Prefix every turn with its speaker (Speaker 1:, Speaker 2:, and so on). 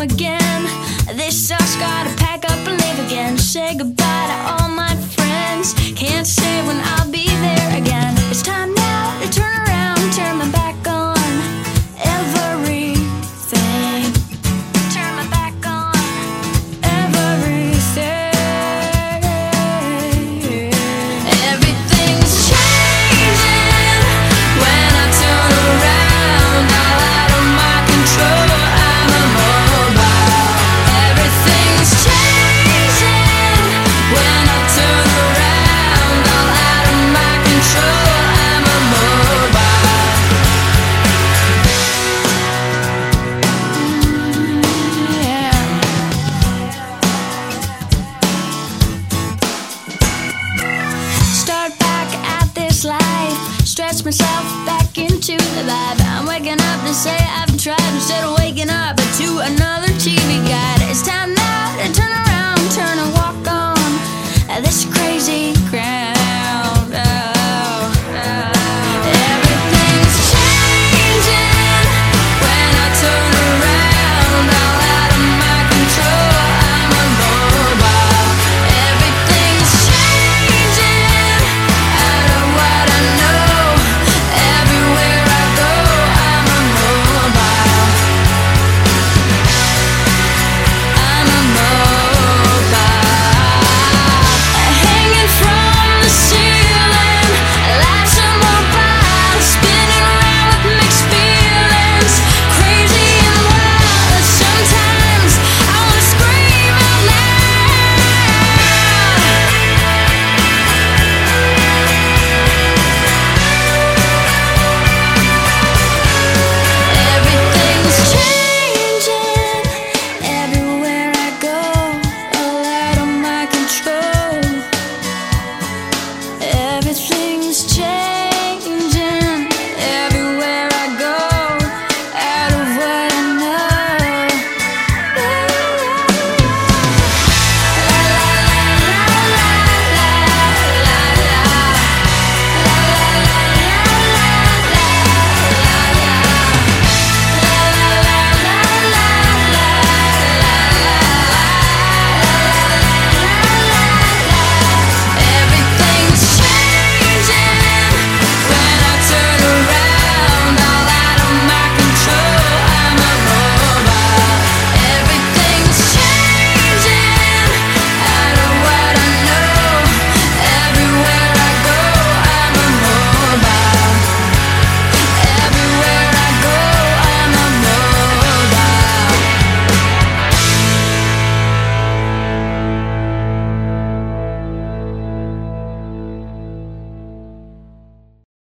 Speaker 1: again. This sucks, gotta pack up and leave again. Say goodbye to all my friends. Can't say when I'll be there again. It's time now to turn around, turn my back on everything. Turn my back on everything. Everything's changing when I turn around. All out of my control, I'm immobile. Everything's changing when I turn around. All out of my control, I'm immobile. Yeah. Start back at this life, stretch myself back into the vibe. I'm waking up to say I've tried instead of waking up to another TV guide. It's time now to turn around, turn and walk on this crazy